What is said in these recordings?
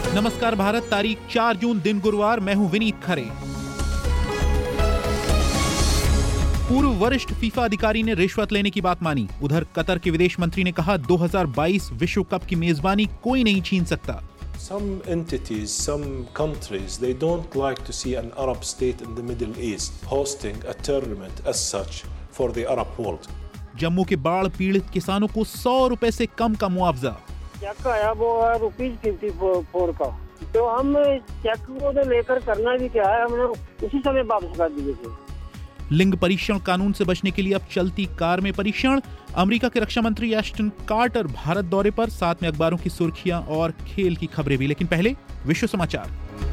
नमस्कार भारत, तारीख 4 जून, दिन गुरुवार। मैं हूं विनीत खरे। पूर्व वरिष्ठ फीफा अधिकारी ने रिश्वत लेने की बात मानी। उधर कतर के विदेश मंत्री ने कहा 2022 विश्व कप की मेजबानी कोई नहीं छीन सकता। Some entities, some countries, they don't like to see an Arab state in the Middle East hosting a tournament as such for the Arab world. Jammu के बाढ़ पीड़ित किसानों को 100 रुपए से कम का मुआवजा। चेक आया वो है ₹54 का, तो हम चेक को तो लेकर करना भी क्या है, हमने उसी समय वापस कर दिए थे। लिंग परीक्षण कानून से बचने के लिए अब चलती कार में परीक्षण। अमेरिका के रक्षा मंत्री एस्टन कार्टर भारत दौरे पर, साथ में अखबारों की सुर्खियां और खेल की खबरें भी। लेकिन पहले विश्व समाचार।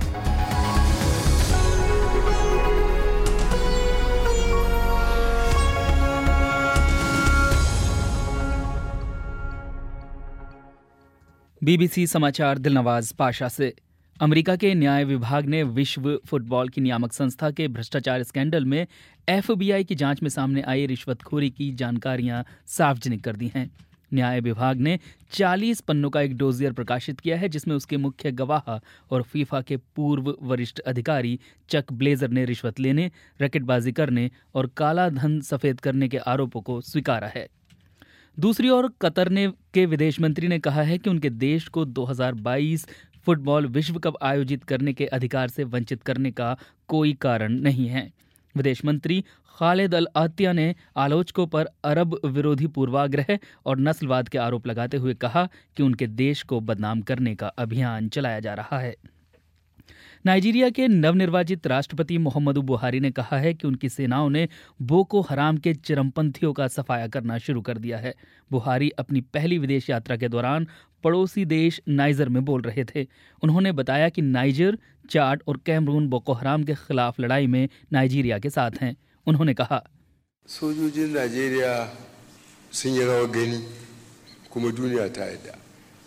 बीबीसी समाचार दिलनवाज पाशा से। अमेरिका के न्याय विभाग ने विश्व फुटबॉल की नियामक संस्था के भ्रष्टाचार स्कैंडल में FBI की जांच में सामने आई रिश्वतखोरी की जानकारियां सार्वजनिक कर दी हैं। न्याय विभाग ने 40 पन्नों का एक डोजियर प्रकाशित किया है, जिसमें उसके मुख्य गवाह और फीफा के पूर्व वरिष्ठ अधिकारी चक ब्लेजर ने रिश्वत लेने, रैकेटबाजी करने और काला धन सफेद करने के आरोपों को स्वीकारा है। दूसरी ओर कतर के विदेश मंत्री ने कहा है कि उनके देश को 2022 फुटबॉल विश्व कप आयोजित करने के अधिकार से वंचित करने का कोई कारण नहीं है। विदेश मंत्री खालिद अल अतिया ने आलोचकों पर अरब विरोधी पूर्वाग्रह और नस्लवाद के आरोप लगाते हुए कहा कि उनके देश को बदनाम करने का अभियान चलाया जा रहा है। नाइजीरिया के नवनिर्वाचित राष्ट्रपति मोहम्मदू बुहारी ने कहा है कि उनकी सेनाओं ने बोको हराम के चरमपंथियों का सफाया करना शुरू कर दिया है। बुहारी अपनी पहली विदेश यात्रा के दौरान पड़ोसी देश नाइजर में बोल रहे थे। उन्होंने बताया कि नाइजर, चाड और कैमरून बोको हराम के खिलाफ लड़ाई में नाइजीरिया के साथ हैं। उन्होंने कहा, सोजोजिन Nigeria sun yi rawar gani kuma duniya ta yarda।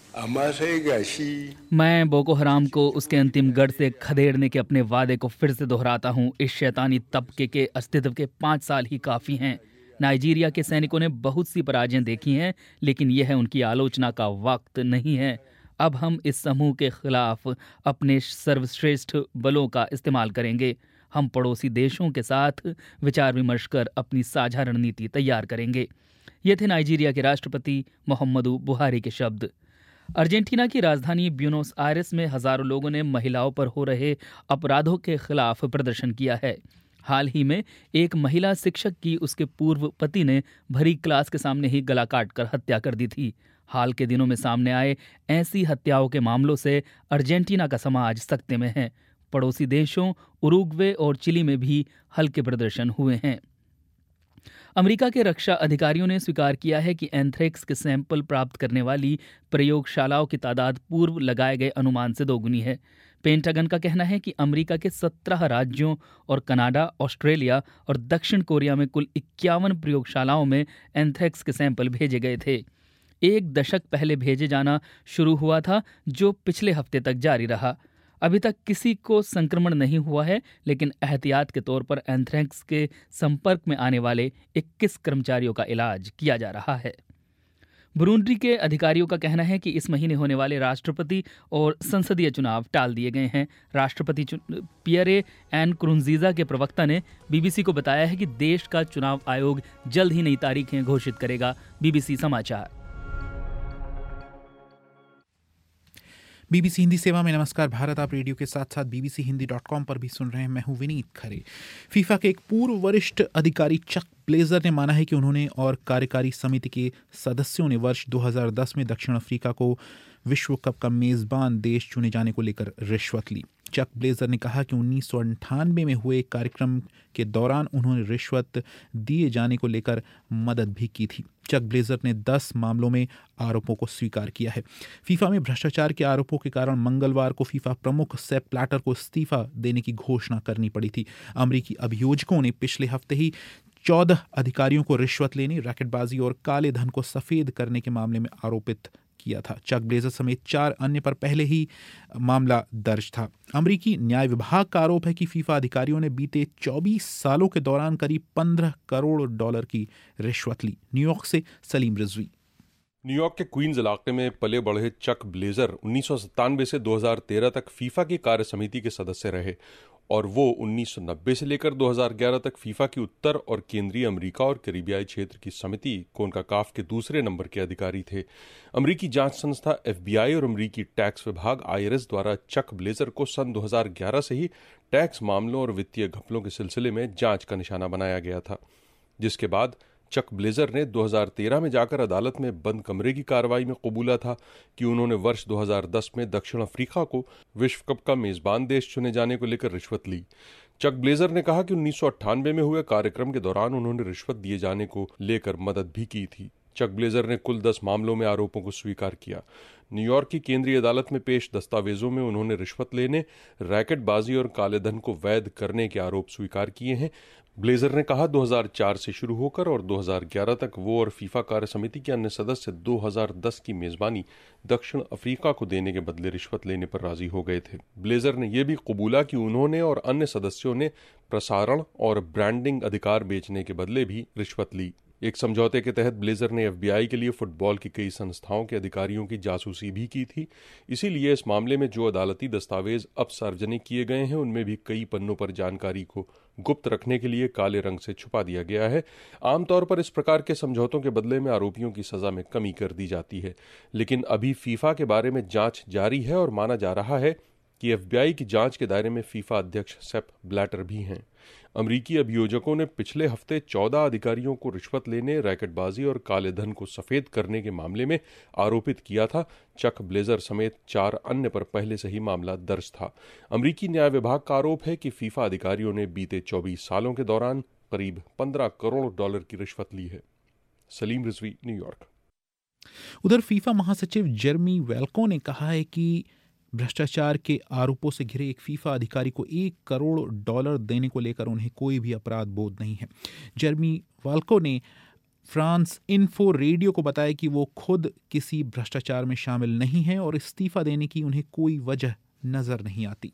मैं बोको हराम को उसके अंतिम गढ़ से खदेड़ने के अपने वादे को फिर से दोहराता हूँ। इस शैतानी तबके के अस्तित्व के 5 साल ही काफ़ी हैं। नाइजीरिया के सैनिकों ने बहुत सी पराजयें देखी हैं, लेकिन यह उनकी आलोचना का वक्त नहीं है। अब हम इस समूह के खिलाफ अपने सर्वश्रेष्ठ बलों का इस्तेमाल करेंगे। हम पड़ोसी देशों के साथ विचार विमर्श कर अपनी साझा रणनीति तैयार करेंगे। ये थे नाइजीरिया के राष्ट्रपति मोहम्मदू बुहारी के शब्द। अर्जेंटीना की राजधानी ब्यूनोस आयरेस में हजारों लोगों ने महिलाओं पर हो रहे अपराधों के खिलाफ प्रदर्शन किया है। हाल ही में एक महिला शिक्षक की उसके पूर्व पति ने भरी क्लास के सामने ही गला काटकर हत्या कर दी थी। हाल के दिनों में सामने आए ऐसी हत्याओं के मामलों से अर्जेंटीना का समाज सख्ते में है। पड़ोसी देशों उरुग्वे और चिली में भी हल्के प्रदर्शन हुए हैं। अमेरिका के रक्षा अधिकारियों ने स्वीकार किया है कि एंथ्रेक्स के सैंपल प्राप्त करने वाली प्रयोगशालाओं की तादाद पूर्व लगाए गए अनुमान से दोगुनी है। पेंटागन का कहना है कि अमेरिका के 17 राज्यों और कनाडा, ऑस्ट्रेलिया और दक्षिण कोरिया में कुल 51 प्रयोगशालाओं में एंथ्रेक्स के सैंपल भेजे गए थे। 1 दशक पहले भेजे जाना शुरू हुआ था, जो पिछले हफ्ते तक जारी रहा। अभी तक किसी को संक्रमण नहीं हुआ है, लेकिन एहतियात के तौर पर एंथ्रेक्स के संपर्क में आने वाले 21 कर्मचारियों का इलाज किया जा रहा है। बुरुंडी के अधिकारियों का कहना है कि इस महीने होने वाले राष्ट्रपति और संसदीय चुनाव टाल दिए गए हैं। राष्ट्रपति पियरे नकुरुंजीजा के प्रवक्ता ने बीबीसी को बताया है कि देश का चुनाव आयोग जल्द ही नई तारीखें घोषित करेगा। बीबीसी समाचार। बीबीसी हिंदी सेवा में नमस्कार भारत, आप रेडियो के साथ साथ bbchindi.com पर भी सुन रहे हैं। मैं हूं विनीत खरे। फीफा के एक पूर्व वरिष्ठ अधिकारी चक ब्लेजर ने माना है कि उन्होंने और कार्यकारी समिति के सदस्यों ने वर्ष 2010 में दक्षिण अफ्रीका को विश्व कप का मेजबान देश चुने जाने को लेकर रिश्वत ली। चक ब्लेजर ने कहा कि 1998 में हुए एक कार्यक्रम के दौरान उन्होंने रिश्वत दिए जाने को लेकर मदद भी की थी। चक ब्लेजर ने 10 मामलों में आरोपों को स्वीकार किया है। फीफा में भ्रष्टाचार के आरोपों के कारण मंगलवार को फीफा प्रमुख सेप ब्लैटर को इस्तीफा देने की घोषणा करनी पड़ी थी। अमेरिकी अभियोजकों ने पिछले हफ्ते ही 14 अधिकारियों को रिश्वत लेने, रैकेटबाजी और काले धन को सफेद करने के मामले में आरोपित किया था। चक ब्लेजर समेत 4 अन्य पर पहले ही मामला दर्ज था। अमेरिकी न्याय विभाग का आरोप है कि फीफा अधिकारियों ने बीते 24 सालों के दौरान करीब $15 करोड़ की रिश्वत ली। न्यूयॉर्क से सलीम रिजवी। न्यूयॉर्क के क्वींस इलाके में पले बढ़े चक ब्लेजर 1997 से 2013 तक फीफा की कार्य समिति के सदस्य रहे और वो 1990 से लेकर 2011 तक फीफा की उत्तर और केंद्रीय अमेरिका और कैरिबियाई क्षेत्र की समिति कोनकाकाफ के दूसरे नंबर के अधिकारी थे। अमेरिकी जांच संस्था FBI और अमेरिकी टैक्स विभाग IRS द्वारा चक ब्लेजर को सन 2011 से ही टैक्स मामलों और वित्तीय घपलों के सिलसिले में जांच का निशाना बनाया गया था, जिसके बाद चक ब्लेजर ने 2013 में जाकर अदालत में बंद कमरे की कार्रवाई में कबूला था कि उन्होंने वर्ष 2010 में दक्षिण अफ्रीका को विश्व कप का मेजबान देश चुने जाने को लेकर रिश्वत ली। चक ब्लेजर ने कहा कि 1998 में हुए कार्यक्रम के दौरान उन्होंने रिश्वत दिए जाने को लेकर मदद भी की थी। चक ब्लेजर ने कुल 10 मामलों में आरोपों को स्वीकार किया। न्यूयॉर्क की केंद्रीय अदालत में पेश दस्तावेजों में उन्होंने रिश्वत लेने, रैकेटबाजी और काले धन को वैध करने के आरोप स्वीकार किए हैं। ब्लेजर ने कहा 2004 से शुरू होकर और 2011 तक वो और फीफा कार्य समिति के अन्य सदस्य 2010 की मेजबानी दक्षिण अफ्रीका को देने के बदले रिश्वत लेने पर राजी हो गए थे। ब्लेजर ने यह भी कबूला कि उन्होंने और अन्य सदस्यों ने प्रसारण और ब्रांडिंग अधिकार बेचने के बदले भी रिश्वत ली। एक समझौते के तहत ब्लेजर ने FBI के लिए फुटबॉल की कई संस्थाओं के अधिकारियों की जासूसी भी की थी। इसीलिए इस मामले में जो अदालती दस्तावेज अब सार्वजनिक किए गए हैं उनमें भी कई पन्नों पर जानकारी को गुप्त रखने के लिए काले रंग से छुपा दिया गया है। आमतौर पर इस प्रकार के समझौतों के बदले में आरोपियों की सजा में कमी कर दी जाती है, लेकिन अभी फीफा के बारे में जांच जारी है और माना जा रहा है कि FBI की जांच के दायरे में फीफा अध्यक्ष सेप ब्लैटर भी हैं। अमरीकी अभियोजकों ने पिछले हफ्ते 14 अधिकारियों को रिश्वत लेने, रैकेटबाजी और काले धन को सफेद करने के मामले में आरोपित किया था। चक ब्लेजर समेत 4 अन्य पर पहले से ही मामला दर्ज था। अमरीकी न्याय विभाग का आरोप है कि फीफा अधिकारियों ने बीते 24 सालों के दौरान करीब $15 करोड़ की रिश्वत ली है। सलीम रिजवी, न्यूयॉर्क। उधर फीफा महासचिव जेरमी वेल्को ने कहा है कि भ्रष्टाचार के आरोपों से घिरे एक फीफा अधिकारी को $1 करोड़ देने को लेकर उन्हें कोई भी अपराध बोध नहीं है। जेरमी वेल्को ने फ्रांस इन्फो रेडियो को बताया कि वो खुद किसी भ्रष्टाचार में शामिल नहीं है और इस्तीफा देने की उन्हें कोई वजह नजर नहीं आती।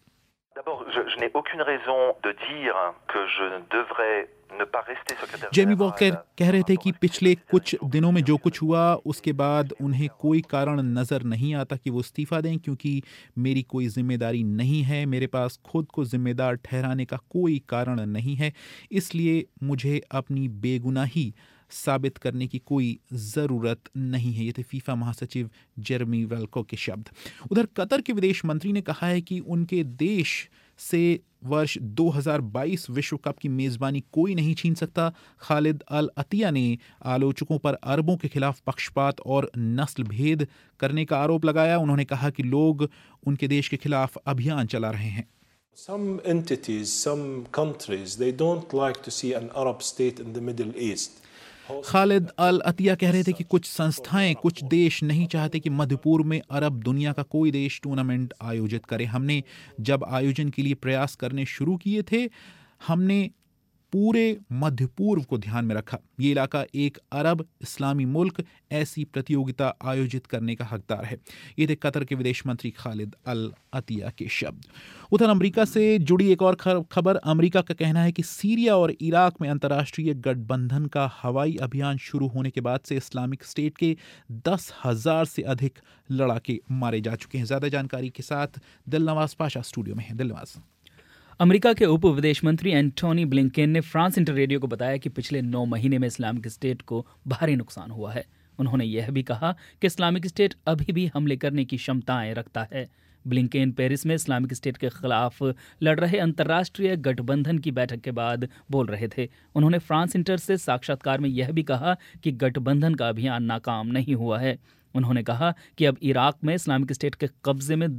Je n'ai aucune raison de dire que je devrais ne pas rester secrétaire général। Jamie Walker कह रहे थे कि पिछले कुछ दिनों में जो कुछ हुआ उसके बाद उन्हें कोई कारण नजर नहीं आता कि वो इस्तीफा दें, क्योंकि मेरी कोई जिम्मेदारी नहीं है, मेरे पास खुद को जिम्मेदार ठहराने का कोई कारण नहीं है, इसलिए मुझे अपनी बेगुनाही साबित करने की कोई ज़रूरत नहीं है। ये थे फीफा महासचिव जेरमी वेल्को के शब्द। उधर कतर के विदेश मंत्री ने कहा है कि उनके देश से वर्ष 2022 विश्व कप की मेज़बानी कोई नहीं छीन सकता। खालिद अल अतिया ने आलोचकों पर अरबों के खिलाफ पक्षपात और नस्ल भेद करने का आरोप लगाया। उन्होंने कहा कि लोग उनके देश के खिलाफ अभियान चला रहे हैं। Some entities, some countries, they don't like to see an Arab state in the Middle East. Khalid अल अतिया कह रहे थे कि कुछ संस्थाएं, कुछ देश नहीं चाहते कि मध्य पूर्व में अरब दुनिया का कोई देश टूर्नामेंट आयोजित करे। हमने जब आयोजन के लिए प्रयास करने शुरू किए थे, हमने पूरे मध्य पूर्व को ध्यान में रखा। ये इलाका एक अरब इस्लामी मुल्क ऐसी प्रतियोगिता आयोजित करने का हकदार है। ये थे कतर के विदेश मंत्री खालिद अल अतिया के शब्द। उधर अमेरिका से जुड़ी एक और खबर। अमेरिका का कहना है कि सीरिया और इराक में अंतर्राष्ट्रीय गठबंधन का हवाई अभियान शुरू होने के बाद से इस्लामिक स्टेट के 10,000 से अधिक लड़ाके मारे जा चुके हैं। ज़्यादा जानकारी के साथ दिलनवाज पाशा स्टूडियो में है। दिलनवाज। अमेरिका के उप विदेश मंत्री एंटोनी ब्लिंकेन ने फ्रांस इंटर रेडियो को बताया कि पिछले 9 महीने में इस्लामिक स्टेट को भारी नुकसान हुआ है। उन्होंने यह भी कहा कि इस्लामिक स्टेट अभी भी हमले करने की क्षमताएं रखता है। ब्लिंकेन पेरिस में इस्लामिक स्टेट के खिलाफ लड़ रहे अंतर्राष्ट्रीय गठबंधन की बैठक के बाद बोल रहे थे। उन्होंने फ्रांस इंटर से साक्षात्कार में यह भी कहा कि गठबंधन का अभियान नाकाम नहीं हुआ है। उन्होंने कहा कि अब इराक में इस्लामिक स्टेट के कब्जे में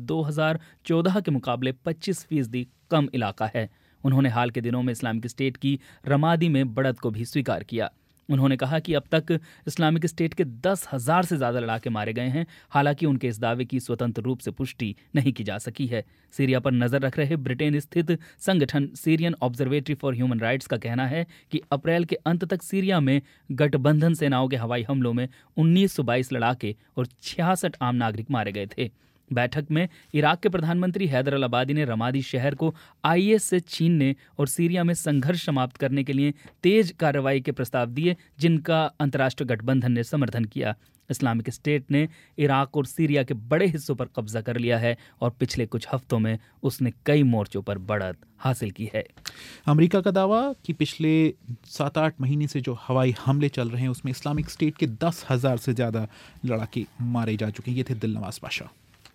2014 के मुकाबले 25% कम इलाका है। उन्होंने हाल के दिनों में इस्लामिक स्टेट की रमादी में बढ़त को भी स्वीकार किया। उन्होंने कहा कि अब तक इस्लामिक स्टेट के 10,000 से ज़्यादा लड़ाके मारे गए हैं। हालांकि उनके इस दावे की स्वतंत्र रूप से पुष्टि नहीं की जा सकी है। सीरिया पर नज़र रख रहे ब्रिटेन स्थित संगठन Syrian Observatory for Human Rights का कहना है कि अप्रैल के अंत तक सीरिया में गठबंधन सेनाओं के हवाई हमलों में 1922 लड़ाके और 66 आम नागरिक मारे गए थे। बैठक में इराक के प्रधानमंत्री हैदर अल अबादी ने रमादी शहर को IS से छीनने और सीरिया में संघर्ष समाप्त करने के लिए तेज कार्रवाई के प्रस्ताव दिए, जिनका अंतर्राष्ट्रीय गठबंधन ने समर्थन किया। इस्लामिक स्टेट ने इराक और सीरिया के बड़े हिस्सों पर कब्जा कर लिया है और पिछले कुछ हफ्तों में उसने कई मोर्चों पर बढ़त हासिल की है। अमेरिका का दावा कि पिछले 7-8 महीने से जो हवाई हमले चल रहे हैं उसमें इस्लामिक स्टेट के 10,000 से ज़्यादा लड़ाके मारे जा चुके हैं। ये थे दिलनवाज पाशा।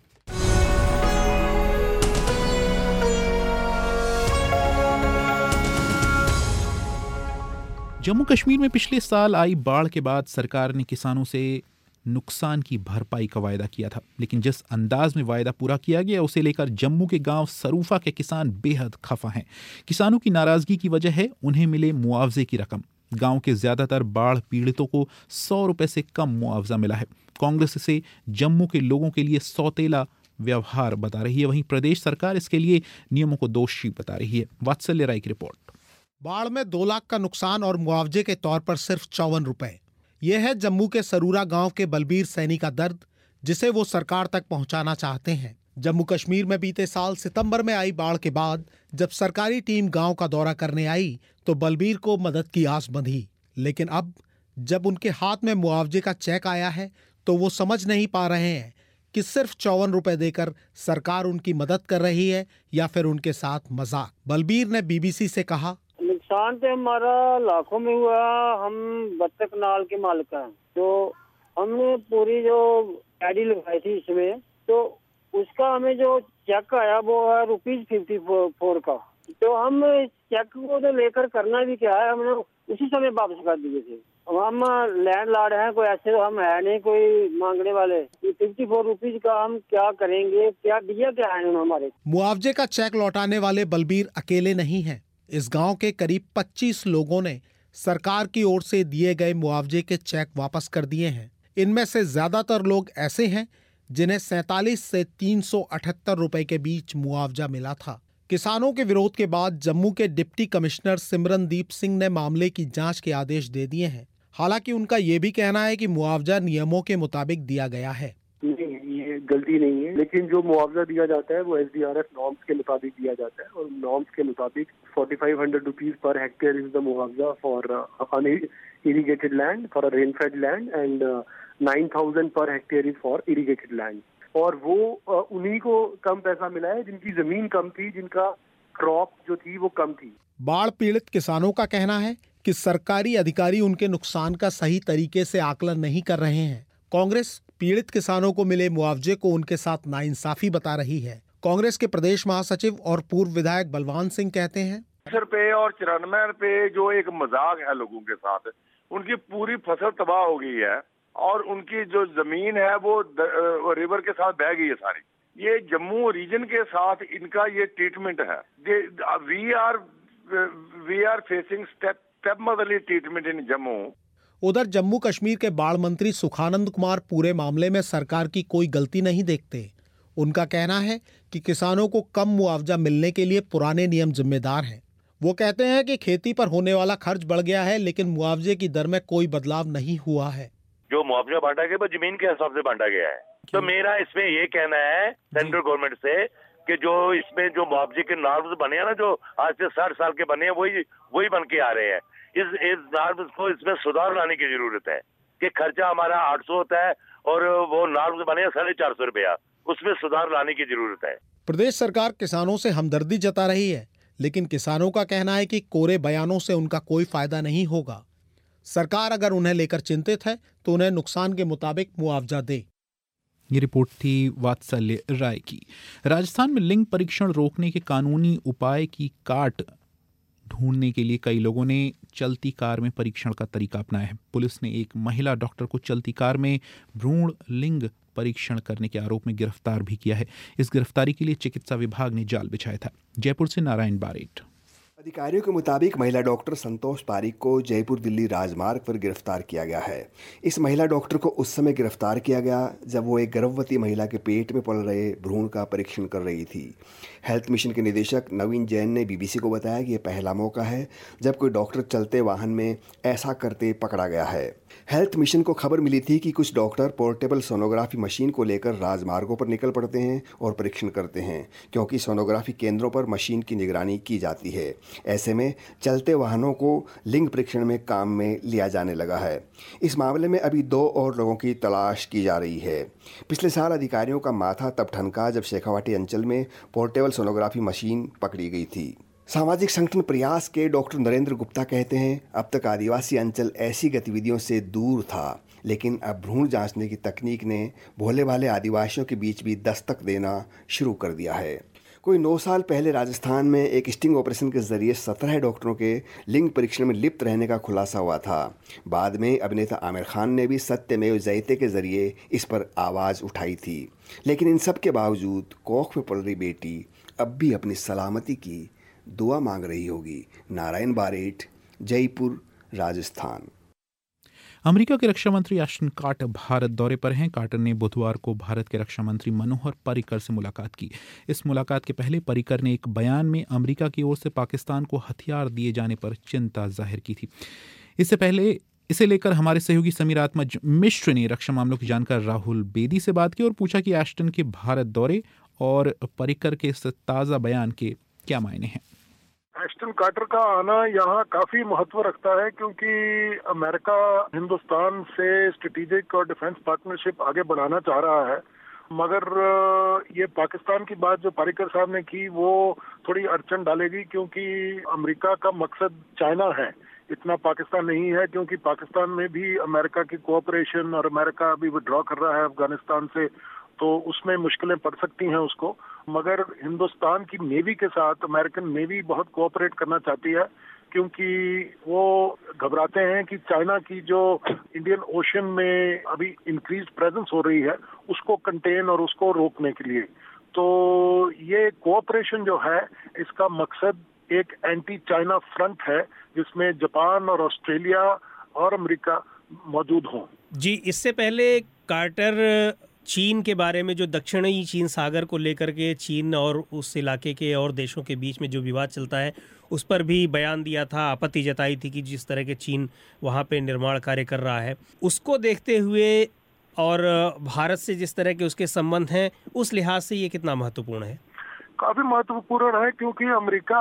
जम्मू कश्मीर में पिछले साल आई बाढ़ के बाद सरकार ने किसानों से नुकसान की भरपाई का वायदा किया था, लेकिन जिस अंदाज में वायदा पूरा किया गया उसे लेकर जम्मू के गांव सरूफा के किसान बेहद खफा हैं। किसानों की नाराजगी की वजह है उन्हें मिले मुआवजे की रकम। गांव के ज्यादातर बाढ़ पीड़ितों को 100 रुपए से कम मुआवजा मिला है। कांग्रेस इसे जम्मू के लोगों के लिए सौतेला व्यवहार बता रही है, वहीं प्रदेश सरकार इसके लिए नियमों को दोषी बता रही है। वात्सल्य राय की रिपोर्ट। बाढ़ में 2 लाख का नुकसान और मुआवजे के तौर पर सिर्फ 54 रुपए। यह है जम्मू के सरूरा गांव के बलबीर सैनी का दर्द, जिसे वो सरकार तक पहुंचाना चाहते हैं। जम्मू कश्मीर में बीते साल सितंबर में आई बाढ़ के बाद जब सरकारी टीम गांव का दौरा करने आई तो बलबीर को मदद की आस बंधी, लेकिन अब जब उनके हाथ में मुआवजे का चेक आया है तो वो समझ नहीं पा रहे हैं कि सिर्फ 54 रुपए देकर सरकार उनकी मदद कर रही है या फिर उनके साथ मजाक। बलबीर ने बीबीसी से कहा, नुकसान तो हमारा लाखों में हुआ। हम बत्तख नाल के मालिक हैं, तो हमने पूरी जो पैडी लगाई थी इसमें, तो उसका हमें जो चेक आया वो है ₹54 का। तो हम चेक को तो लेकर करना भी क्या है, हमने उसी समय वापस कर दिए थे। हम लैंडलॉर्ड हैं, कोई ऐसे तो हम है नहीं कोई मांगने वाले। 54 रुपीज का हम क्या करेंगे, क्या दिया क्या है हमारे। मुआवजे का चेक लौटाने वाले बलबीर अकेले नहीं हैं। इस गांव के करीब 25 लोगों ने सरकार की ओर से दिए गए मुआवजे के चेक वापस कर दिए हैं। इनमें से ज्यादातर लोग ऐसे हैं जिन्हें 47 से 378 रुपए के बीच मुआवजा मिला था। किसानों के विरोध के बाद जम्मू के डिप्टी कमिश्नर सिमरनदीप सिंह ने मामले की जांच के आदेश दे दिए हैं। हालांकि उनका ये भी कहना है कि मुआवजा नियमों के मुताबिक दिया गया है। ये गलती नहीं है, लेकिन जो मुआवजा दिया जाता है वो SDRF नॉर्म्स के मुताबिक दिया जाता है और नॉर्म्स के मुताबिक 4500 rupees per hectare is the मुआवजा for irrigated land, for a rainfed land, and 9000 per hectare is for irrigated land. और वो उन्हीं को कम पैसा मिला है जिनकी जमीन कम थी, जिनका क्रॉप जो थी वो कम थी। बाढ़ पीड़ित किसानों का कहना है कि सरकारी अधिकारी उनके नुकसान का सही तरीके से आकलन नहीं कर रहे हैं। कांग्रेस पीड़ित किसानों को मिले मुआवजे को उनके साथ नाइंसाफी बता रही है। कांग्रेस के प्रदेश महासचिव और पूर्व विधायक बलवान सिंह कहते हैं, 60 रुपए और 94 रुपए जो एक मजाक है लोगों के साथ, उनकी पूरी फसल तबाह हो गई है और उनकी जो जमीन है वो रिवर के साथ बह गई है सारी। ये जम्मू रीजन के साथ इनका ये ट्रीटमेंट है। We are facing step motherly treatment in Jammu. उधर जम्मू कश्मीर के बाढ़ मंत्री सुखानंद कुमार पूरे मामले में सरकार की कोई गलती नहीं देखते। उनका कहना है कि किसानों को कम मुआवजा मिलने के लिए पुराने नियम जिम्मेदार हैं। वो कहते हैं कि खेती पर होने वाला खर्च बढ़ गया है, लेकिन मुआवजे की दर में कोई बदलाव नहीं हुआ है। जो मुआवजा बांटा गया वो जमीन के हिसाब से बांटा गया है। तो मेरा इसमें ये कहना है सेंट्रल गवर्नमेंट से कि जो इसमें जो मुआवजे के नॉर्म्स बने हैं ना, जो आज से 60 साल के बने हैं, वही बन के आ रहे हैं। इस नॉर्म्स को इसमें सुधार लाने की जरूरत है कि खर्चा हमारा 800 होता है और वो नॉर्म्स बने 450 रुपया, उसमें सुधार लाने की जरूरत है। प्रदेश सरकार किसानों से हमदर्दी जता रही है, लेकिन किसानों का कहना है कि कोरे बयानों से उनका कोई फायदा नहीं होगा। सरकार अगर उन्हें लेकर चिंतित है तो उन्हें नुकसान के मुताबिक मुआवजा दे। ये रिपोर्ट थी वात्सल्य राय की। राजस्थान में लिंग परीक्षण रोकने के कानूनी उपाय की काट ढूंढने के लिए कई लोगों ने चलती कार में परीक्षण का तरीका अपनाया है। पुलिस ने एक महिला डॉक्टर को चलती कार में भ्रूण लिंग परीक्षण करने के आरोप में गिरफ्तार भी किया है। इस गिरफ्तारी के लिए चिकित्सा विभाग ने जाल बिछाया था। जयपुर से नारायण बारेट। अधिकारियों के मुताबिक महिला डॉक्टर संतोष पारिक को जयपुर दिल्ली राजमार्ग पर गिरफ्तार किया गया है। इस महिला डॉक्टर को उस समय गिरफ्तार किया गया जब वो एक गर्भवती महिला के पेट में पल रहे भ्रूण का परीक्षण कर रही थी। हेल्थ मिशन के निदेशक नवीन जैन ने बीबीसी को बताया कि यह पहला मौका है जब कोई डॉक्टर चलते वाहन में ऐसा करते पकड़ा गया है। हेल्थ मिशन को खबर मिली थी कि कुछ डॉक्टर पोर्टेबल सोनोग्राफी मशीन को लेकर राजमार्गों पर निकल पड़ते हैं और परीक्षण करते हैं, क्योंकि सोनोग्राफी केंद्रों पर मशीन की निगरानी की जाती है। ऐसे में चलते वाहनों को लिंग परीक्षण में काम में लिया जाने लगा है। इस मामले में अभी 2 और लोगों की तलाश की जा रही है। पिछले साल अधिकारियों का माथा तब ठनका जब शेखावाटी अंचल में पोर्टेबल सोनोग्राफी मशीन पकड़ी गई थी। सामाजिक संगठन प्रयास के डॉक्टर नरेंद्र गुप्ता कहते हैं, अब तक आदिवासी अंचल ऐसी गतिविधियों से दूर था, लेकिन अब भ्रूण जांचने की तकनीक ने भोले भाले आदिवासियों के बीच भी दस्तक देना शुरू कर दिया है। कोई 9 साल पहले राजस्थान में एक स्टिंग ऑपरेशन के जरिए 17 डॉक्टरों के लिंग परीक्षण में लिप्त रहने का खुलासा हुआ था। बाद में अभिनेता आमिर खान ने भी सत्यमेव जयते के जरिए इस पर आवाज़ उठाई थी। लेकिन इन सब के बावजूद कोख में पल रही बेटी अब भी अपनी सलामती की दुआ मांग रही होगी। नारायण बारेट, जयपुर, राजस्थान। अमेरिका के रक्षा मंत्री एश्टन कार्टर भारत दौरे पर हैं। कार्टर ने बुधवार को भारत के रक्षा मंत्री मनोहर पर्रिकर से मुलाकात की। इस मुलाकात के पहले पर्रिकर ने एक बयान में अमेरिका की ओर से पाकिस्तान को हथियार दिए जाने पर चिंता जाहिर की थी। इससे पहले इसे लेकर हमारे सहयोगी समीरात्मज मिश्र ने रक्षा मामलों की जानकार राहुल बेदी से बात की और पूछा कि एश्टन के भारत दौरे और पर्रिकर के इस ताज़ा बयान के क्या मायने हैं। एश्टन कार्टर का आना यहाँ काफी महत्व रखता है क्योंकि अमेरिका हिंदुस्तान से स्ट्रेटेजिक और डिफेंस पार्टनरशिप आगे बढ़ाना चाह रहा है, मगर ये पाकिस्तान की बात जो पर्रिकर साहब ने की वो थोड़ी अड़चन डालेगी क्योंकि अमेरिका का मकसद चाइना है, इतना पाकिस्तान नहीं है, क्योंकि पाकिस्तान में भी अमेरिका की कोऑपरेशन और अमेरिका अभी विड्रॉ कर रहा है अफगानिस्तान से, तो उसमें मुश्किलें पड़ सकती हैं उसको। मगर हिंदुस्तान की नेवी के साथ अमेरिकन नेवी बहुत कोऑपरेट करना चाहती है क्योंकि वो घबराते हैं कि चाइना की जो इंडियन ओशन में अभी इंक्रीज प्रेजेंस हो रही है उसको कंटेन और उसको रोकने के लिए। तो ये कोऑपरेशन जो है इसका मकसद एक एंटी चाइना फ्रंट है जिसमें जापान और ऑस्ट्रेलिया और अमेरिका मौजूद हों। जी, इससे पहले कार्टर चीन के बारे में, जो दक्षिणी चीन सागर को लेकर के चीन और उस इलाके के और देशों के बीच में जो विवाद चलता है उस पर भी बयान दिया था, आपत्ति जताई थी कि जिस तरह के चीन वहाँ पे निर्माण कार्य कर रहा है उसको देखते हुए और भारत से जिस तरह के उसके संबंध हैं उस लिहाज से ये कितना महत्वपूर्ण है? काफी महत्वपूर्ण है क्योंकि अमेरिका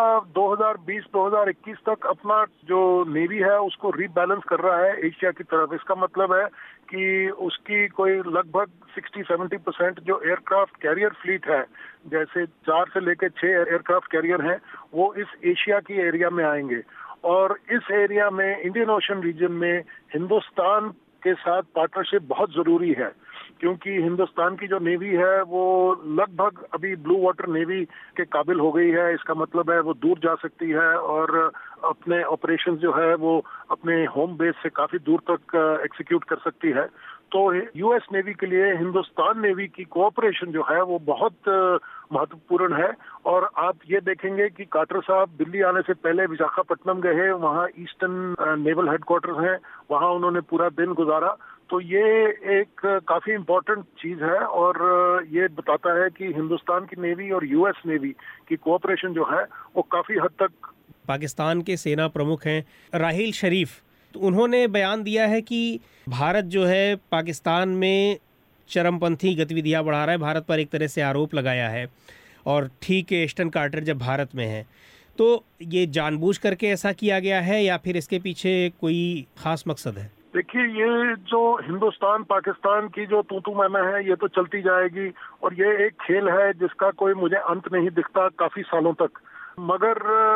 2020-2021 तक अपना जो नेवी है उसको रीबैलेंस कर रहा है एशिया की तरफ। इसका मतलब है कि उसकी कोई लगभग 60-70% जो एयरक्राफ्ट कैरियर फ्लीट है, जैसे 4 से लेकर 6 एयरक्राफ्ट कैरियर हैं, वो इस एशिया की एरिया में आएंगे और इस एरिया में इंडियन ओशन रीजन में हिंदुस्तान के साथ पार्टनरशिप बहुत जरूरी है क्योंकि हिंदुस्तान की जो नेवी है वो लगभग अभी ब्लू वाटर नेवी के काबिल हो गई है। इसका मतलब है वो दूर जा सकती है और अपने ऑपरेशन जो है वो अपने होम बेस से काफी दूर तक एग्जीक्यूट कर सकती है। तो यूएस नेवी के लिए हिंदुस्तान नेवी की कोऑपरेशन जो है वो बहुत महत्वपूर्ण है। और आप ये देखेंगे कि कार्टर साहब दिल्ली आने से पहले विशाखापट्टनम गए, वहाँ ईस्टर्न नेवल हेडक्वार्टर्स हैं, वहाँ उन्होंने पूरा दिन गुजारा। तो ये एक काफी इम्पोर्टेंट चीज है और ये बताता है कि हिंदुस्तान की नेवी और यूएस नेवी की कोऑपरेशन जो है वो काफी हद तक। पाकिस्तान के सेना प्रमुख हैं राहिल शरीफ, तो उन्होंने बयान दिया है कि भारत जो है पाकिस्तान में चरमपंथी गतिविधियां बढ़ा रहा है, भारत पर एक तरह से आरोप लगाया है। और ठीक है, एश्टन कार्टर जब भारत में है तो ये जानबूझ करके ऐसा किया गया है या फिर इसके पीछे कोई खास मकसद है? देखिए, ये जो हिंदुस्तान पाकिस्तान की जो तू मैना है ये तो चलती जाएगी और ये एक खेल है जिसका कोई मुझे अंत नहीं दिखता काफी सालों तक। मगर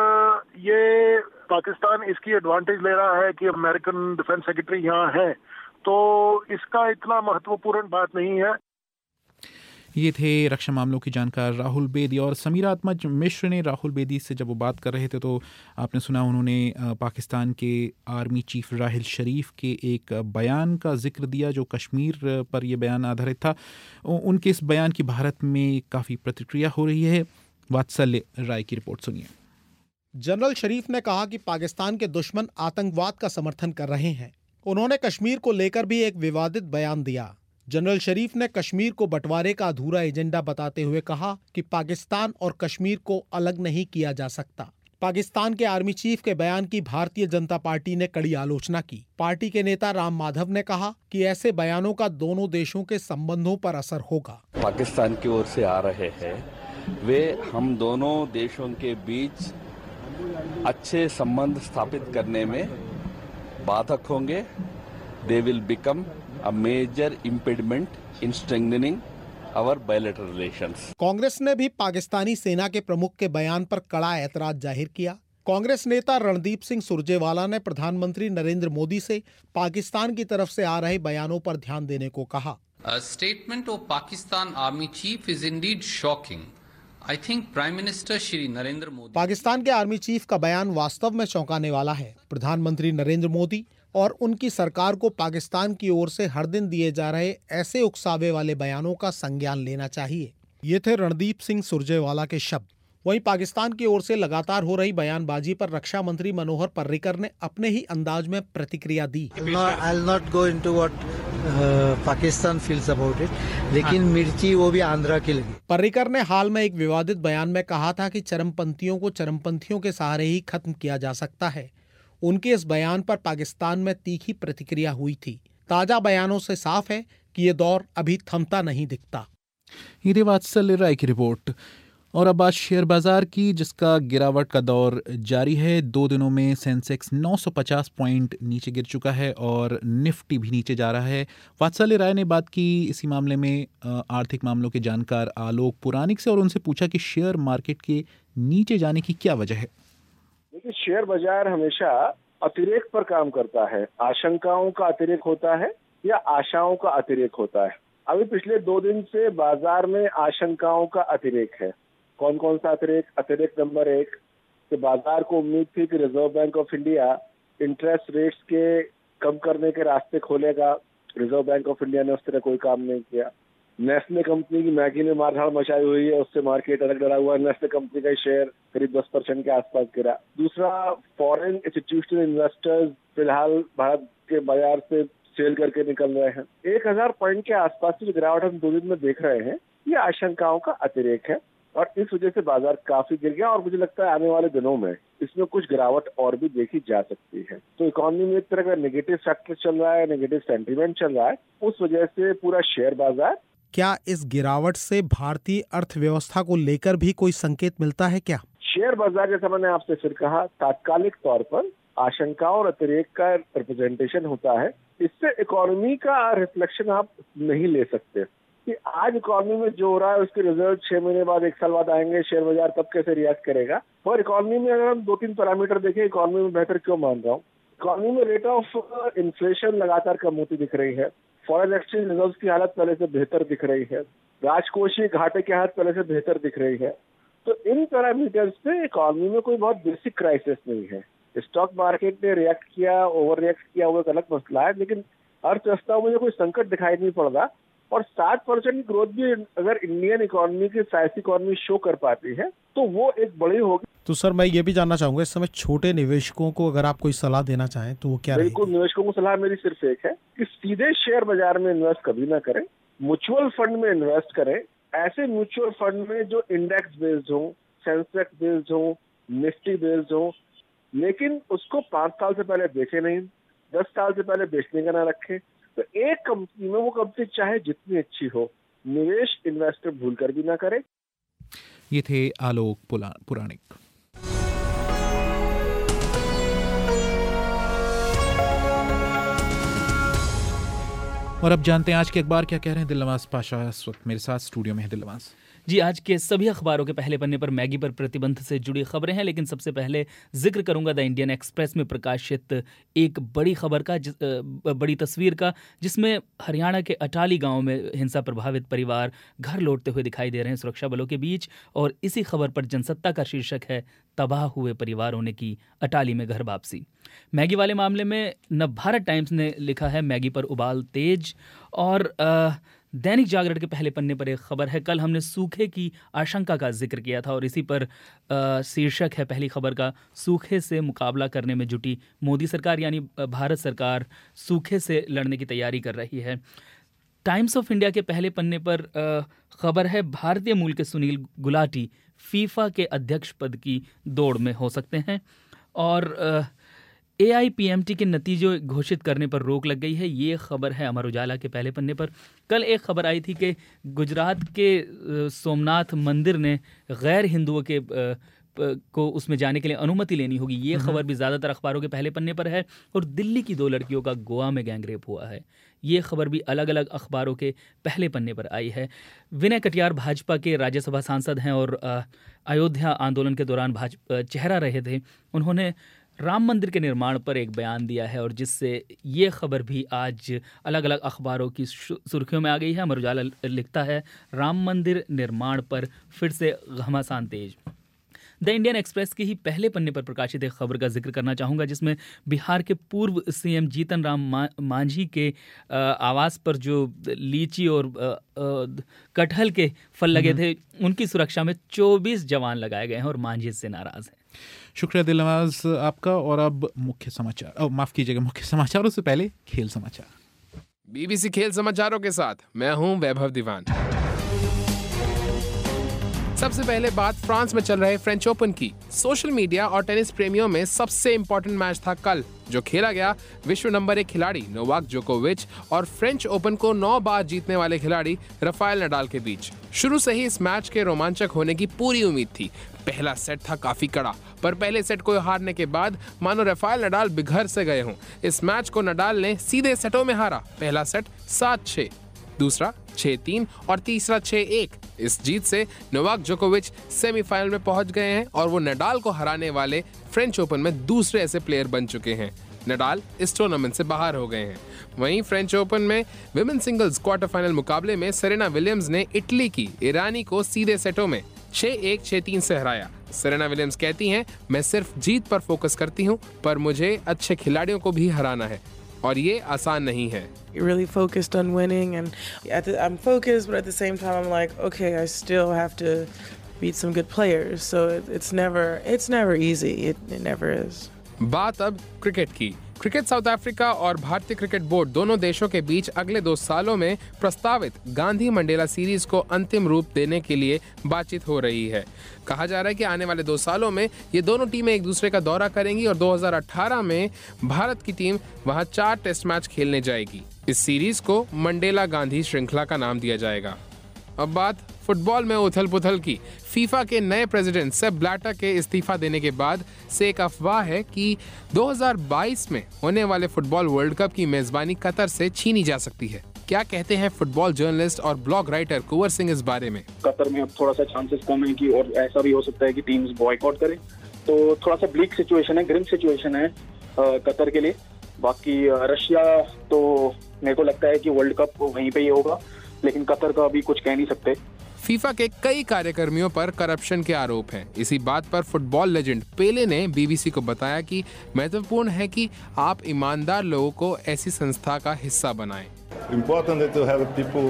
ये पाकिस्तान इसकी एडवांटेज ले रहा है कि अमेरिकन डिफेंस सेक्रेटरी यहाँ है, तो इसका इतना महत्वपूर्ण बात नहीं है। ये थे रक्षा मामलों की जानकार राहुल बेदी। और समीरात्मज मिश्र ने राहुल बेदी से जब वो बात कर रहे थे तो आपने सुना उन्होंने पाकिस्तान के आर्मी चीफ राहिल शरीफ के एक बयान का जिक्र दिया जो कश्मीर पर ये बयान आधारित था। उनके इस बयान की भारत में काफ़ी प्रतिक्रिया हो रही है। वात्सल्य राय की रिपोर्ट सुनिए। जनरल शरीफ ने कहा कि पाकिस्तान के दुश्मन आतंकवाद का समर्थन कर रहे हैं। उन्होंने कश्मीर को लेकर भी एक विवादित बयान दिया। जनरल शरीफ ने कश्मीर को बंटवारे का अधूरा एजेंडा बताते हुए कहा कि पाकिस्तान और कश्मीर को अलग नहीं किया जा सकता। पाकिस्तान के आर्मी चीफ के बयान की भारतीय जनता पार्टी ने कड़ी आलोचना की। पार्टी के नेता राम माधव ने कहा कि ऐसे बयानों का दोनों देशों के संबंधों पर असर होगा। पाकिस्तान की ओर से आ रहे हैं वे हम दोनों देशों के बीच अच्छे संबंध स्थापित करने में बाधक होंगे। They will become a major impediment in strengthening our bilateral relations. Congress ने भी पाकिस्तानी सेना के प्रमुख के बयान पर कड़ा एतराज जाहिर किया। कांग्रेस नेता रणदीप सिंह सुरजेवाला ने प्रधानमंत्री नरेंद्र मोदी से पाकिस्तान की तरफ से आ रहे बयानों पर ध्यान देने को कहा। A statement of Pakistan Army Chief is indeed shocking. I think Prime Minister Shri Narendra Modi Pakistan के आर्मी चीफ का बयान वास्तव में चौंकाने वाला है। प्रधानमंत्री नरेंद्र मोदी और उनकी सरकार को पाकिस्तान की ओर से हर दिन दिए जा रहे ऐसे उकसावे वाले बयानों का संज्ञान लेना चाहिए। ये थे रणदीप सिंह सुरजेवाला के शब्द। वहीं पाकिस्तान की ओर से लगातार हो रही बयानबाजी पर रक्षा मंत्री मनोहर पर्रिकर ने अपने ही अंदाज में प्रतिक्रिया दी। I'll not go into what Pakistan feels about it, लेकिन मिर्ची वो भी आंध्रा की लगी। पर्रिकर ने हाल में एक विवादित बयान में कहा था कि चरमपंथियों को चरमपंथियों के सहारे ही खत्म किया जा सकता है। उनके इस बयान पर पाकिस्तान में तीखी प्रतिक्रिया हुई थी। ताजा बयानों से साफ है कि ये दौर अभी थमता नहीं दिखता। ये वात्सल्य राय की रिपोर्ट। और अब आज शेयर बाजार की, जिसका गिरावट का दौर जारी है। 2 दिनों में सेंसेक्स 950 पॉइंट नीचे गिर चुका है और निफ्टी भी नीचे जा रहा है। वात्सल्य राय ने बात की इसी मामले में आर्थिक मामलों के जानकार आलोक पुराणिक से और उनसे पूछा कि शेयर मार्केट के नीचे जाने की क्या वजह है। देखिए, शेयर बाजार हमेशा अतिरेक पर काम करता है। आशंकाओं का अतिरेक होता है या आशाओं का अतिरेक होता है। अभी पिछले 2 दिन से बाजार में आशंकाओं का अतिरेक है। कौन कौन सा अतिरेक? अतिरेक नंबर 1 कि बाजार को उम्मीद थी कि Reserve Bank of India interest rates के कम करने के रास्ते खोलेगा। रिजर्व बैंक ऑफ इंडिया ने उस तरह कोई काम नहीं किया। नेस्ले कंपनी की मैगी ने मारधाड़ मचाई हुई है, उससे मार्केट अलग डरा हुआ है। नेस्ले कंपनी का शेयर करीब 10% के आसपास गिरा। दूसरा, फॉरेन इंस्टीट्यूशनल इन्वेस्टर्स फिलहाल भारत के बाजार से सेल करके निकल रहे हैं। 1000 पॉइंट के आसपास की जो गिरावट हम 2 दिन में देख रहे हैं, ये आशंकाओं का अतिरेक है और इस वजह से बाजार काफी गिर गया। और मुझे लगता है आने वाले दिनों में इसमें कुछ गिरावट और भी देखी जा सकती है। तो इकोनॉमी में एक तरह का नेगेटिव फैक्टर चल रहा है, नेगेटिव सेंटीमेंट चल रहा है। उस वजह से पूरा शेयर बाजार। क्या इस गिरावट से भारतीय अर्थव्यवस्था को लेकर भी कोई संकेत मिलता है क्या? शेयर बाजार, जैसा मैंने आपसे फिर कहा, तात्कालिक तौर पर आशंकाओं और अतिरेक का रिप्रेजेंटेशन होता है। इससे इकोनॉमी का रिफ्लेक्शन आप नहीं ले सकते कि आज इकोनॉमी में जो हो रहा है उसके रिजल्ट 6 महीने बाद, 1 साल बाद आएंगे। शेयर बाजार तब कैसे रिएक्ट करेगा? और इकोनॉमी में अगर हम 2-3 पैरामीटर देखें, इकोनॉमी में बेहतर क्यों मान रहा हूँ? इकोनॉमी में रेट ऑफ इन्फ्लेशन लगातार कम होती दिख रही है। फॉरेन एक्सचेंज रिजर्व्स की हालत पहले से बेहतर दिख रही है। राजकोषीय घाटे की हालत पहले से बेहतर दिख रही है। तो इन पैरामीटर्स पे इकोनॉमी में कोई बहुत बेसिक क्राइसिस नहीं है। स्टॉक मार्केट ने रिएक्ट किया, ओवर रिएक्ट किया, वो एक अलग मसला है, लेकिन अर्थव्यवस्था में कोई संकट दिखाई नहीं पड़ रहा। और 7% की ग्रोथ भी अगर इंडियन इकोनॉमी की साइज इकोनॉमी शो कर पाती है तो वो एक बड़ी होगी। तो सर, मैं ये भी जानना चाहूंगा इस समय छोटे निवेशकों को अगर आप कोई सलाह देना चाहें तो वो क्या रहेगी? बिल्कुल, निवेशकों को सलाह मेरी सिर्फ एक है कि सीधे शेयर बाजार में इन्वेस्ट कभी ना करें। म्यूचुअल फंड में इन्वेस्ट करें। ऐसे म्यूचुअल फंड में जो इंडेक्स बेस्ड हो, सेंसेक्स बेस्ड हो, निफ्टी बेस्ड हो, लेकिन उसको 5 साल से पहले बेचे नहीं, 10 साल से पहले बेचने का ना रखें। तो एक कंपनी में, वो कंपनी चाहे जितनी अच्छी हो, निवेश इन्वेस्टर भूलकर भी ना करे। ये थे आलोक पुराणिक। और अब जानते हैं आज के अखबार क्या कह रहे हैं। दिलनवाज पाशा इस वक्त मेरे साथ स्टूडियो में है। दिलनवाज जी, आज के सभी अखबारों के पहले पन्ने पर मैगी पर प्रतिबंध से जुड़ी खबरें हैं, लेकिन सबसे पहले जिक्र करूंगा द इंडियन एक्सप्रेस में प्रकाशित एक बड़ी खबर का, बड़ी तस्वीर का, जिसमें हरियाणा के अटाली गांव में हिंसा प्रभावित परिवार घर लौटते हुए दिखाई दे रहे हैं सुरक्षा बलों के बीच। और इसी खबर पर जनसत्ता का शीर्षक है, तबाह हुए परिवारों ने की अटाली में घर वापसी। मैगी वाले मामले में नवभारत टाइम्स ने लिखा है, मैगी पर उबाल तेज। और दैनिक जागरण के पहले पन्ने पर एक खबर है, कल हमने सूखे की आशंका का जिक्र किया था और इसी पर शीर्षक है पहली खबर का, सूखे से मुकाबला करने में जुटी मोदी सरकार, यानी भारत सरकार सूखे से लड़ने की तैयारी कर रही है। टाइम्स ऑफ इंडिया के पहले पन्ने पर खबर है, भारतीय मूल के सुनील गुलाटी फीफा के अध्यक्ष पद की दौड़ में हो सकते हैं। और AIPMT के नतीजे घोषित करने पर रोक लग गई है, ये खबर है अमर उजाला के पहले पन्ने पर। कल एक खबर आई थी कि गुजरात के सोमनाथ मंदिर ने गैर हिंदुओं के को उसमें जाने के लिए अनुमति लेनी होगी। ये खबर भी ज़्यादातर अखबारों के पहले पन्ने पर है। और दिल्ली की 2 लड़कियों का गोवा में गैंगरेप हुआ है, ये खबर भी अलग अलग अखबारों के पहले पन्ने पर आई है। विनय कटियार भाजपा के राज्यसभा सांसद हैं और अयोध्या आंदोलन के दौरान चेहरा रहे थे। उन्होंने राम मंदिर के निर्माण पर एक बयान दिया है और जिससे ये खबर भी आज अलग अलग अखबारों की सुर्खियों में आ गई है। अमर उजाला लिखता है, राम मंदिर निर्माण पर फिर से घमासान तेज। द इंडियन एक्सप्रेस के ही पहले पन्ने पर प्रकाशित एक खबर का जिक्र करना चाहूँगा, जिसमें बिहार के पूर्व सीएम जीतन राम मांझी के आवास पर जो लीची और कटहल के फल लगे थे, उनकी सुरक्षा में 24 जवान लगाए गए हैं और मांझी इससे नाराज हैं। शुक्रिया दिलनवाज आपका। और अब मुख्य समाचार, माफ कीजिएगा, मुख्य समाचारों से पहले खेल समाचार। बीबीसी खेल समाचारों के साथ मैं हूं वैभव दीवान। सबसे पहले बात फ्रांस में चल रहे फ्रेंच ओपन की। सोशल मीडिया और टेनिस प्रेमियों में सबसे इंपॉर्टेंट मैच था कल, जो खेला गया विश्व नंबर 1 खिलाड़ी नोवाक जोकोविच और फ्रेंच ओपन को 9 बार जीतने वाले खिलाड़ी राफेल नडाल के बीच। शुरू से ही इस मैच के रोमांचक होने की पूरी उम्मीद थी। पहला सेट था काफी कड़ा, पर पहले सेट को हारने के बाद मानो राफेल नडाल बिघर से गए हों। इस मैच को नडाल ने सीधे सेटों में हारा। पहला सेट 7-6, दूसरा 6-3 और तीसरा 6-1। इस जीत से नोवाक जोकोविच सेमीफाइनल में पहुंच गए हैं और वो नडाल को हराने वाले फ्रेंच ओपन में दूसरे ऐसे प्लेयर बन चुके हैं। नडाल इस टूर्नामेंट से बाहर हो गए हैं। वहीं फ्रेंच ओपन में विमेन सिंगल्स क्वार्टर फाइनल मुकाबले में सेरेना विलियम्स ने इटली की ईरानी को सीधे सेटों में 6-1, 6-3 से हराया। सेरेना विलियम्स कहती हैं, मैं सिर्फ जीत पर फोकस करती हूं, पर मुझे अच्छे खिलाड़ियों को भी हराना है और ये आसान नहीं है। Really focused on winning, and I'm focused, but at the same time I'm like, okay, I still have to beat some good players, so it's never easy. It never is. बात अब क्रिकेट की। Cricket south Africa और भारतीय cricket board दोनों देशों के बीच अगले 2 सालों में प्रस्तावित गांधी मंडेला सीरीज को अंतिम रूप देने के लिए बातचीत हो रही है। कहा जा रहा है कि आने वाले 2 सालों में ये दोनों टीमें एक दूसरे का दौरा करेंगी और 2018 में भारत की टीम वहां 4 टेस्ट मैच खेलने जाएगी। इस सीरीज को मंडेला गांधी श्रृंखला का नाम दिया जाएगा। अब बात फुटबॉल में उथल पुथल की। फीफा के नए प्रेसिडेंट सेप ब्लैटर के इस्तीफा देने के बाद से एक अफवाह है कि 2022 में होने वाले फुटबॉल वर्ल्ड कप की मेजबानी कतर से छीनी जा सकती है। क्या कहते हैं फुटबॉल जर्नलिस्ट और ब्लॉग राइटर कुंवर सिंह इस बारे में? कतर में अब थोड़ा सा चांसेस कम है कि और ऐसा भी हो सकता है कि टीम्स बॉयकॉट करें, तो थोड़ा सा ब्लीक सिचुएशन है, ग्रिम सिचुएशन है कतर के लिए। बाकी रशिया तो मेरे को लगता है कि वर्ल्ड कप वहीं पे ही होगा, लेकिन कतर का अभी कुछ कह नहीं सकते। फीफा के कई कार्यकर्मियों पर करप्शन के आरोप हैं। इसी बात पर फुटबॉल लेजेंड पेले ने बीबीसी को बताया कि महत्वपूर्ण है कि आप ईमानदार लोगों को ऐसी संस्था का हिस्सा बनाएं। Important to have people,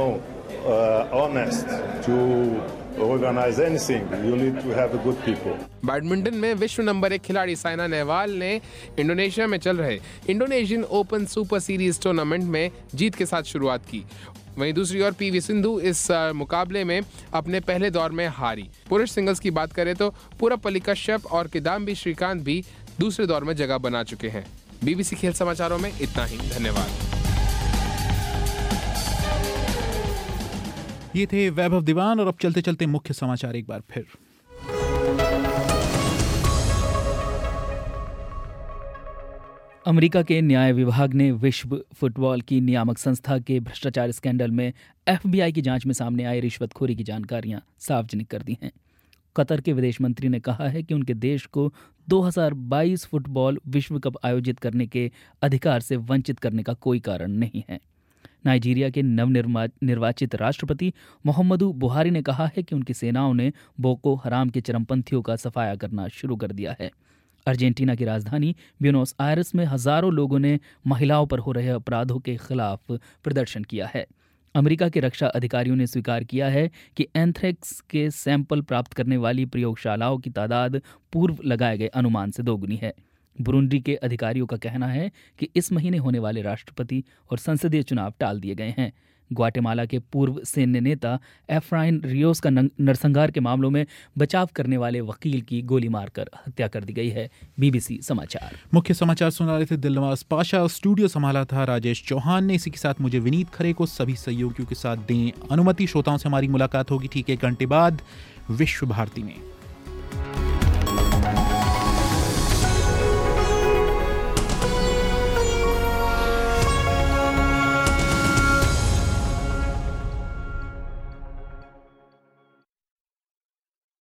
honest to organize anything. You need to have good people. Badminton में विश्व नंबर 1 खिलाड़ी साइना नेहवाल ने इंडोनेशिया में चल रहे Indonesian Open Super Series tournament में जीत के साथ शुरुआत की। वहीं दूसरी ओर पीवी सिंधु इस मुकाबले में अपने पहले दौर में हारी। पुरुष सिंगल्स की बात करें तो पुरपल्ली कश्यप और किदाम्बी श्रीकांत भी दूसरे दौर में जगह बना चुके हैं। बीबीसी खेल समाचारों में इतना ही। धन्यवाद। ये थे वैभव दीवान और अब चलते चलते मुख्य समाचार एक बार फिर। अमेरिका के न्याय विभाग ने विश्व फुटबॉल की नियामक संस्था के भ्रष्टाचार स्कैंडल में एफबीआई की जांच में सामने आई रिश्वतखोरी की जानकारियां सार्वजनिक कर दी हैं। कतर के विदेश मंत्री ने कहा है कि उनके देश को 2022 फुटबॉल विश्व कप आयोजित करने के अधिकार से वंचित करने का कोई कारण नहीं है। नाइजीरिया के नवनिर्वाचित राष्ट्रपति मोहम्मदू बुहारी ने कहा है कि उनकी सेनाओं ने बोको हराम के चरमपंथियों का सफाया करना शुरू कर दिया है। अर्जेंटीना की राजधानी ब्यूनोस आयर्स में हजारों लोगों ने महिलाओं पर हो रहे अपराधों के खिलाफ प्रदर्शन किया है। अमेरिका के रक्षा अधिकारियों ने स्वीकार किया है कि एंथ्रेक्स के सैंपल प्राप्त करने वाली प्रयोगशालाओं की तादाद पूर्व लगाए गए अनुमान से दोगुनी है। बुरुंडी के अधिकारियों का कहना है कि इस महीने होने वाले राष्ट्रपति और संसदीय चुनाव टाल दिए गए हैं। ग्वाटेमाला के पूर्व सैन्य नेता एफ्राइन रियोस का नरसंहार के मामलों में बचाव करने वाले वकील की गोली मारकर हत्या कर दी गई है। बीबीसी समाचार मुख्य समाचार सुना रहे थे दिलनवाज पाशा। स्टूडियो संभाला था राजेश चौहान ने। इसी के साथ मुझे विनीत खरे को सभी सहयोगियों के साथ दें अनुमति। श्रोताओं से हमारी मुलाकात होगी ठीक 1 घंटे बाद विश्व भारती में।